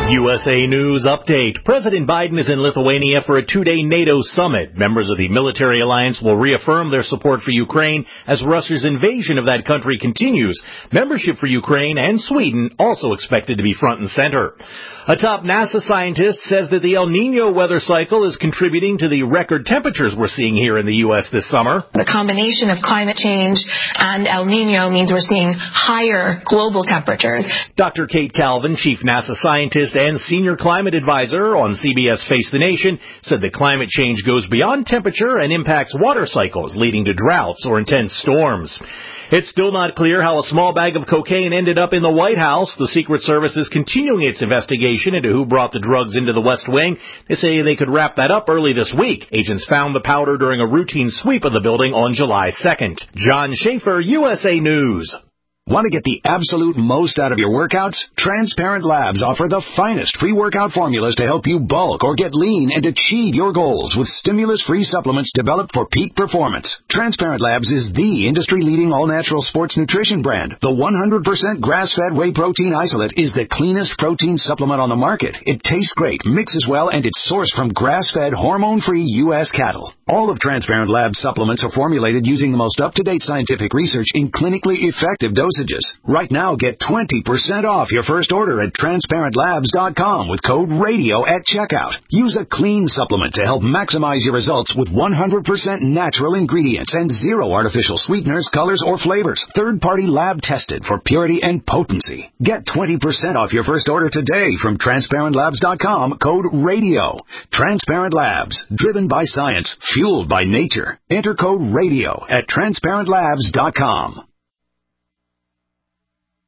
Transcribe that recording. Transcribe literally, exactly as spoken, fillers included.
U S A News Update. President Biden is in Lithuania for a two-day NATO summit. Members of the military alliance will reaffirm their support for Ukraine as Russia's invasion of that country continues. Membership for Ukraine and Sweden also expected to be front and center. A top NASA scientist says that the El Niño weather cycle is contributing to the record temperatures we're seeing here in the U S this summer. The combination of climate change and El Niño means we're seeing higher global temperatures. Doctor Kate Calvin, chief NASA scientist and senior climate advisor on C B S Face the Nation, said that climate change goes beyond temperature and impacts water cycles, leading to droughts or intense storms. It's still not clear how a small bag of cocaine ended up in the White House. The Secret Service is continuing its investigation into who brought the drugs into the West Wing. They say they could wrap that up early this week. Agents found the powder during a routine sweep of the building on July second. John Schaefer, U S A News. Want to get the absolute most out of your workouts? Transparent Labs offer the finest pre-workout formulas to help you bulk or get lean and achieve your goals with stimulus-free supplements developed for peak performance. Transparent Labs is the industry-leading all-natural sports nutrition brand. The one hundred percent grass-fed whey protein isolate is the cleanest protein supplement on the market. It tastes great, mixes well, and it's sourced from grass-fed, hormone-free U S cattle. All of Transparent Labs supplements are formulated using the most up-to-date scientific research in clinically effective dosages. Right now, get twenty percent off your first order at transparent labs dot com with code RADIO at checkout. Use a clean supplement to help maximize your results with one hundred percent natural ingredients and zero artificial sweeteners, colors, or flavors. Third-party lab tested for purity and potency. Get twenty percent off your first order today from transparent labs dot com, code RADIO. Transparent Labs, driven by science, fueled by nature. Enter code RADIO at transparent labs dot com.